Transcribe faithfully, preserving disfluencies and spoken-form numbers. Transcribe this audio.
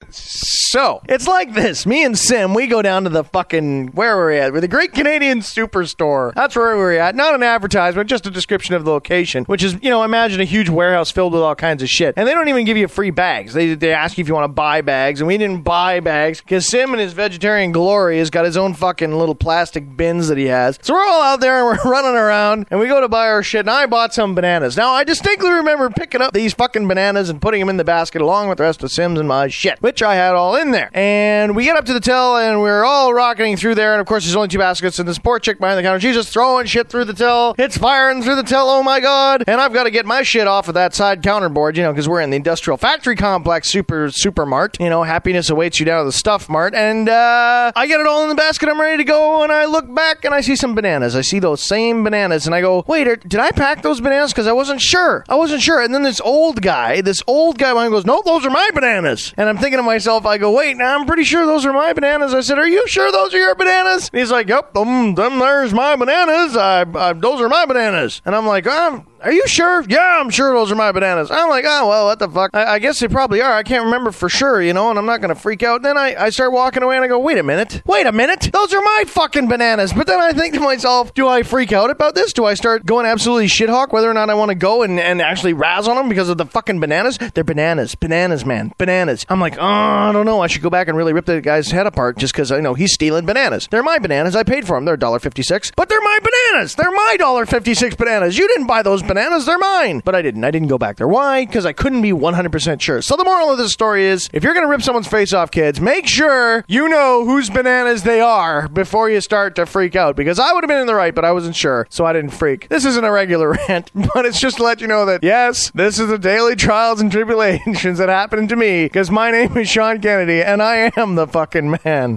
So, it's like this. Me and Sim, we go down to the fucking, where were we at? We're the Great Canadian Superstore. That's where we were at. Not an advertisement, just a description of the location, which is, you know, imagine a huge warehouse filled with all kinds of shit. And they don't even give you free bags. They, they ask you if you want to buy bags, and we didn't buy bags because Sim and his vegetarian glory has got his own fucking little plastic bins that he has. So we're all out there and we're running around, and we go to buy our shit, and I bought some bananas. Now, I distinctly remember picking up these fucking bananas and putting them in the basket along with the rest of Sim's and my shit, which I had all in there. And we get up to the till, and we're all rocketing through there, and of course there's only two baskets, and this poor chick behind the counter, she's just throwing shit through the till. It's firing through the till, oh my god. And I've got to get my shit off of that side counter board, you know, because we're in the industrial factory complex super, supermart. You know, happiness awaits you down at the Stuff Mart. And uh, I get it all in the basket, I'm ready to go, and I look back, and I see some bananas. I see those same bananas, and I go, wait, are, did I pack those bananas? Because I wasn't sure. I wasn't sure. And then this old guy, this old guy behind goes, no, those are my bananas. And I'm thinking to myself, I go, wait, now I'm pretty sure those are my bananas. I said, are you sure those are your bananas? And he's like, yep, them, them there's my bananas. I, I, those are my bananas. And I'm like, um, are you sure? Yeah, I'm sure those are my bananas. I'm like, oh, well, what the fuck? I, I guess they probably are. I can't remember for sure, you know, and I'm not going to freak out. Then I, I start walking away, and I go, wait a minute. Wait a minute. Those are my fucking bananas. But then I think to myself, do I freak out about this? Do I start going absolutely shithawk whether or not I want to go and, and actually razz on them because of the fucking bananas? They're bananas. Bananas, man. Bananas. I'm like, oh, I don't know. I should go back and really rip the guy's head apart just because, I know, he's stealing bananas. They're my bananas. I paid for them. They're one dollar fifty-six. But they're my bananas. They're my one dollar fifty-six bananas. You didn't buy those bananas. They're mine. But I didn't. I didn't go back there. Why? Because I couldn't be one hundred percent sure. So the moral of this story is, if you're going to rip someone's face off, kids, make sure you know whose bananas they are before you start to freak out. Because I would have been in the right, but I wasn't sure, so I didn't freak. This isn't a regular rant, but it's just to let you know that, yes, this is the daily trials and tribulations that happened to me, because my name is Sean Kennedy, and I am the fucking man.